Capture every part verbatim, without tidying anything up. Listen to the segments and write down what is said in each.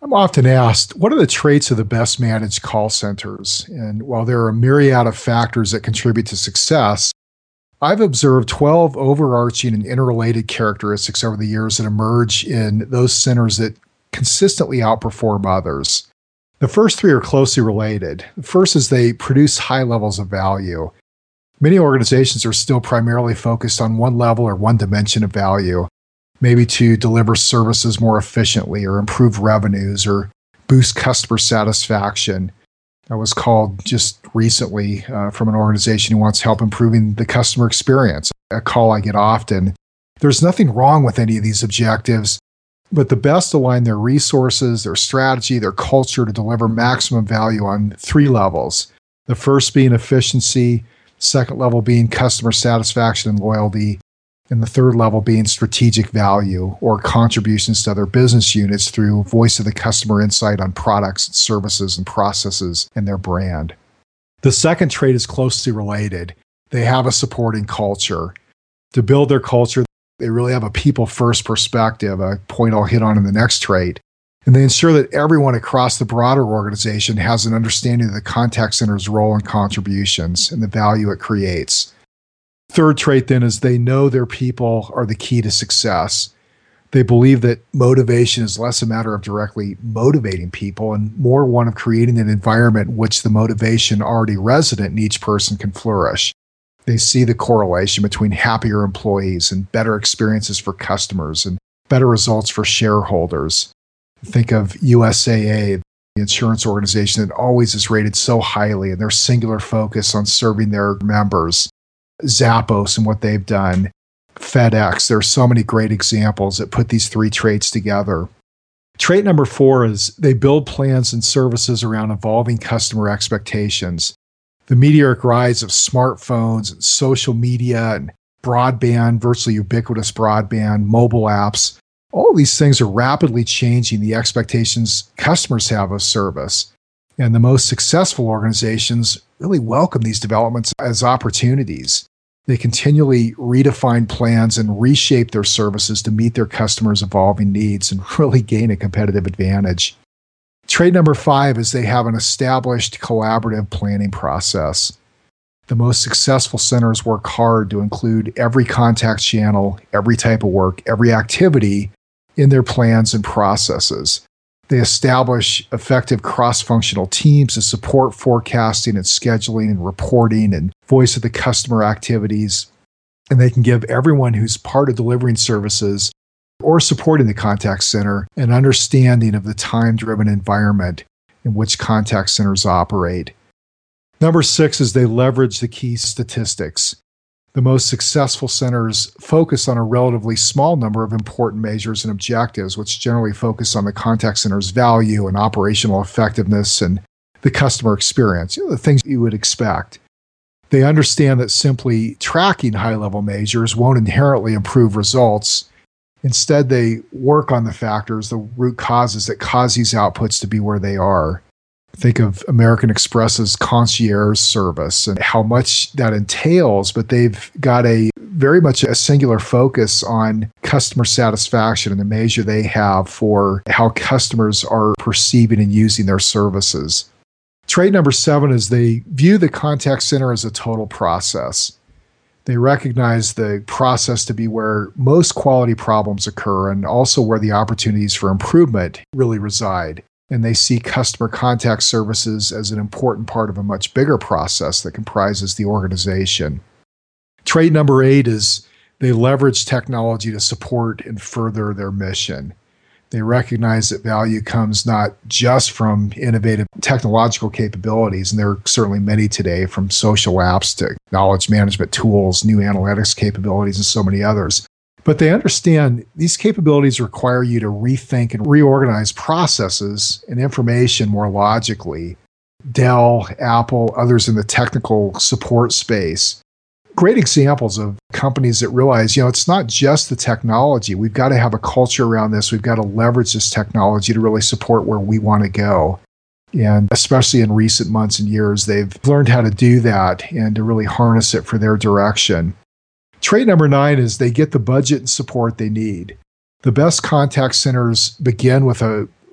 I'm often asked, what are the traits of the best managed call centers? And while there are a myriad of factors that contribute to success, I've observed twelve overarching and interrelated characteristics over the years that emerge in those centers that consistently outperform others. The first three are closely related. The first is they produce high levels of value. Many organizations are still primarily focused on one level or one dimension of value, maybe to deliver services more efficiently or improve revenues or boost customer satisfaction. I was called just recently uh, from an organization who wants help improving the customer experience, a call I get often. There's nothing wrong with any of these objectives, but the best align their resources, their strategy, their culture to deliver maximum value on three levels. The first being efficiency, second level being customer satisfaction and loyalty, and the third level being strategic value or contributions to other business units through voice of the customer insight on products, services, and processes and their brand. The second trait is closely related. They have a supporting culture. To build their culture, they really have a people-first perspective, a point I'll hit on in the next trait. And they ensure that everyone across the broader organization has an understanding of the contact center's role and contributions and the value it creates. Third trait then is they know their people are the key to success. They believe that motivation is less a matter of directly motivating people and more one of creating an environment in which the motivation already resident in each person can flourish. They see the correlation between happier employees and better experiences for customers and better results for shareholders. Think of U S A A, the insurance organization that always is rated so highly and their singular focus on serving their members. Zappos and what they've done, FedEx. There are so many great examples that put these three traits together. Trait number four is they build plans and services around evolving customer expectations. The meteoric rise of smartphones and social media and broadband, virtually ubiquitous broadband, mobile apps, all of these things are rapidly changing the expectations customers have of service. And the most successful organizations really welcome these developments as opportunities. They continually redefine plans and reshape their services to meet their customers' evolving needs and really gain a competitive advantage. Trait number five is they have an established collaborative planning process. The most successful centers work hard to include every contact channel, every type of work, every activity in their plans and processes. They establish effective cross-functional teams to support forecasting and scheduling and reporting and voice of the customer activities. And they can give everyone who's part of delivering services or supporting the contact center an understanding of the time-driven environment in which contact centers operate. Number six is they leverage the key statistics. The most successful centers focus on a relatively small number of important measures and objectives, which generally focus on the contact center's value and operational effectiveness and the customer experience, you know, the things you would expect. They understand that simply tracking high-level measures won't inherently improve results. Instead, they work on the factors, the root causes that cause these outputs to be where they are. Think of American Express's concierge service and how much that entails, but they've got a very much a singular focus on customer satisfaction and the measure they have for how customers are perceiving and using their services. Trait number seven is they view the contact center as a total process. They recognize the process to be where most quality problems occur and also where the opportunities for improvement really reside. And they see customer contact services as an important part of a much bigger process that comprises the organization. Trait number eight is they leverage technology to support and further their mission. They recognize that value comes not just from innovative technological capabilities, and there are certainly many today, from social apps to knowledge management tools, new analytics capabilities, and so many others. But they understand these capabilities require you to rethink and reorganize processes and information more logically. Dell, Apple, others in the technical support space. Great examples of companies that realize, you know, it's not just the technology. We've got to have a culture around this. We've got to leverage this technology to really support where we want to go. And especially in recent months and years, they've learned how to do that and to really harness it for their direction. Trait number nine is they get the budget and support they need. The best contact centers begin with a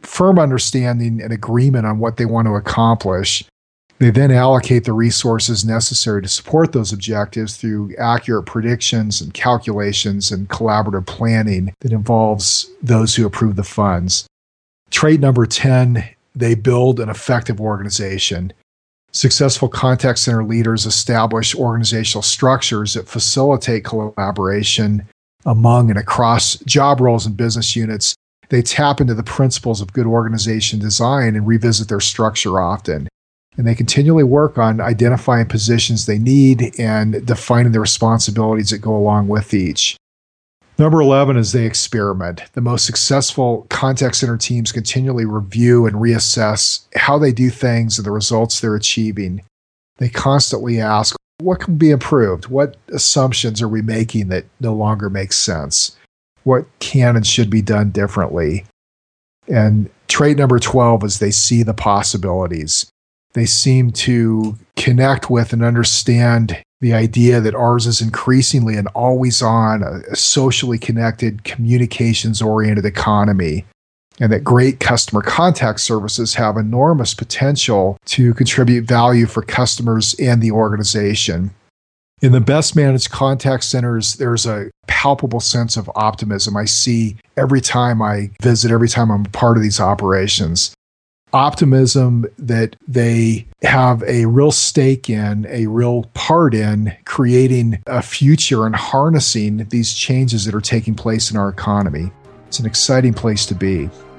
firm understanding and agreement on what they want to accomplish. They then allocate the resources necessary to support those objectives through accurate predictions and calculations and collaborative planning that involves those who approve the funds. Trait number ten, they build an effective organization. Successful contact center leaders establish organizational structures that facilitate collaboration among and across job roles and business units. They tap into the principles of good organization design and revisit their structure often. And they continually work on identifying positions they need and defining the responsibilities that go along with each. Number eleven is they experiment. The most successful contact center teams continually review and reassess how they do things and the results they're achieving. They constantly ask, what can be improved? What assumptions are we making that no longer make sense? What can and should be done differently? And trait number twelve is they see the possibilities. They seem to connect with and understand the idea that ours is increasingly an always-on, a socially connected, communications-oriented economy, and that great customer contact services have enormous potential to contribute value for customers and the organization. In the best managed contact centers, there's a palpable sense of optimism I see every time I visit, every time I'm a part of these operations. Optimism that they have a real stake in, a real part in creating a future and harnessing these changes that are taking place in our economy. It's an exciting place to be.